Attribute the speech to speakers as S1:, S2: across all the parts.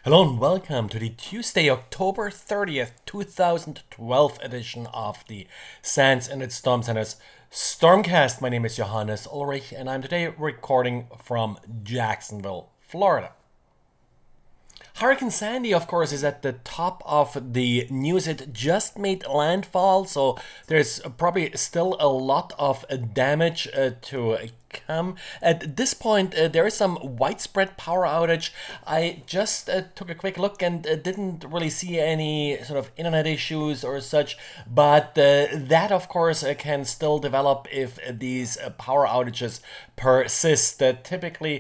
S1: Hello and welcome to the Tuesday, October 30th, 2012 edition of the SANS and its Storm Center's Stormcast. My name is Johannes Ulrich and I'm today recording from Jacksonville, Florida. Hurricane Sandy, of course, is at the top of the news. It just made landfall, so there's probably still a lot of damage to come. At this point, there is some widespread power outage. I just took a quick look and didn't really see any sort of internet issues or such, but that, of course, can still develop if these power outages persist. Typically,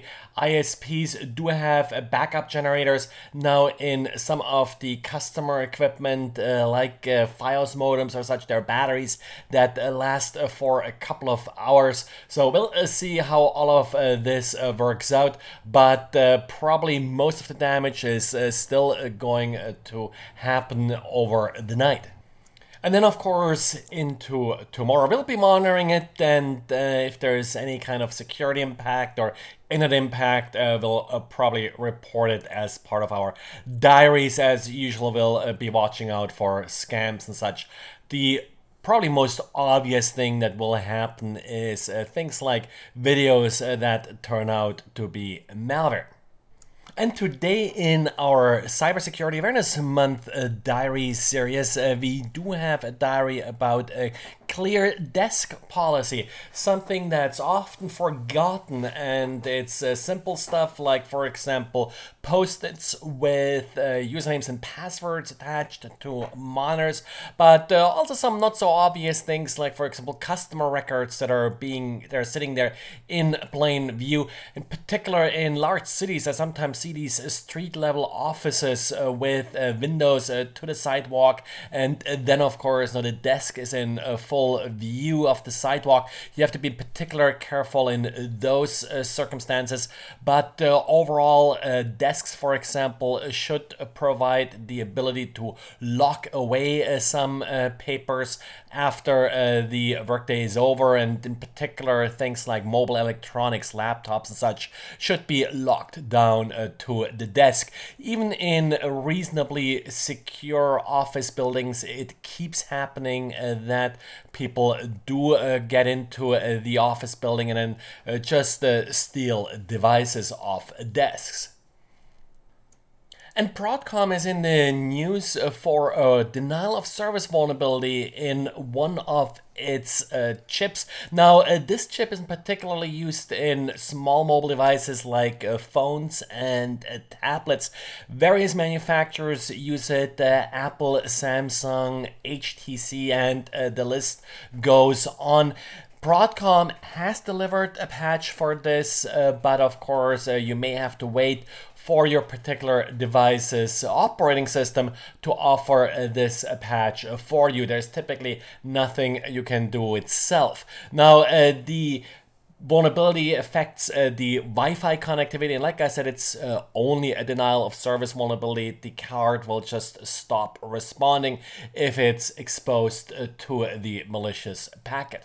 S1: ISPs do have backup generators. Now, in some of the customer equipment, like Fios modems or such, there are batteries that last for a couple of hours. So we'll see how all of this works out, but probably most of the damage is still going to happen over the night. And then, of course, into tomorrow, we'll be monitoring it, and if there's any kind of security impact or internet impact, we'll probably report it as part of our diaries. As usual, we'll be watching out for scams and such. The probably most obvious thing that will happen is things like videos that turn out to be malware. And today in our Cybersecurity Awareness Month diary series, we do have a diary about a clear desk policy, something that's often forgotten, and it's simple stuff like, for example, post-its with usernames and passwords attached to monitors, but also some not so obvious things like, for example, customer records that are sitting there in plain view. In particular, in large cities, I sometimes see these street-level offices with windows to the sidewalk, and then, of course, the desk is in full view of the sidewalk. You have to be particularly careful in those circumstances, but overall, desks, for example, should provide the ability to lock away some papers after the workday is over, and in particular, things like mobile electronics, laptops and such should be locked down to the desk. Even in reasonably secure office buildings, it keeps happening that people do get into the office building and then just steal devices off desks. And Broadcom is in the news for a denial of service vulnerability in one of its chips. Now, this chip is particularly used in small mobile devices like phones and tablets. Various manufacturers use it, Apple, Samsung, HTC, and the list goes on. Broadcom has delivered a patch for this, but of course you may have to wait for your particular device's operating system to offer this patch for you. There's typically nothing you can do itself. Now, the vulnerability affects the Wi-Fi connectivity, and like I said, it's only a denial of service vulnerability. The card will just stop responding if it's exposed to the malicious packet.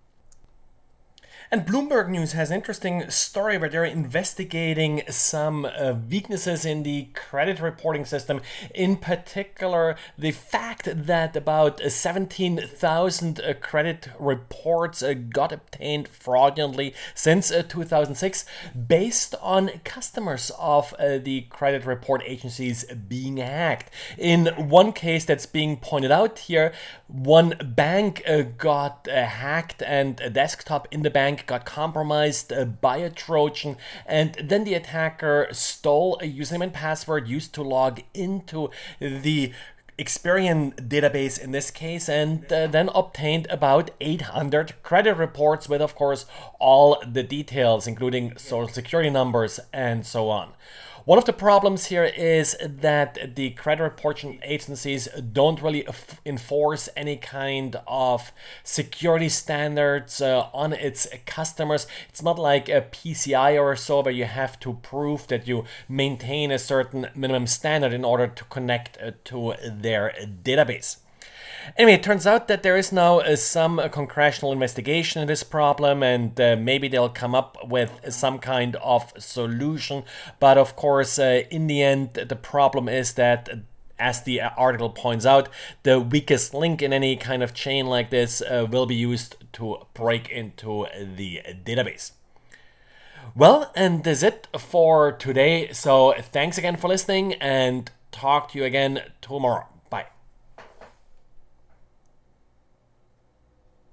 S1: And Bloomberg News has an interesting story where they're investigating some weaknesses in the credit reporting system. In particular, the fact that about 17,000 credit reports got obtained fraudulently since 2006 based on customers of the credit report agencies being hacked. In one case that's being pointed out here, one bank got hacked and a desktop in the bank got compromised by a Trojan, and then the attacker stole a username and password used to log into the Experian database in this case, and then obtained about 800 credit reports with, of course, all the details, including social security numbers and so on. One of the problems here is that the credit reporting agencies don't really enforce any kind of security standards on its customers. It's not like a PCI or so where you have to prove that you maintain a certain minimum standard in order to connect to their database. Anyway, it turns out that there is now some congressional investigation in this problem, and maybe they'll come up with some kind of solution. But of course, in the end, the problem is that, as the article points out, the weakest link in any kind of chain like this will be used to break into the database. Well, and that's it for today. So thanks again for listening, and talk to you again tomorrow.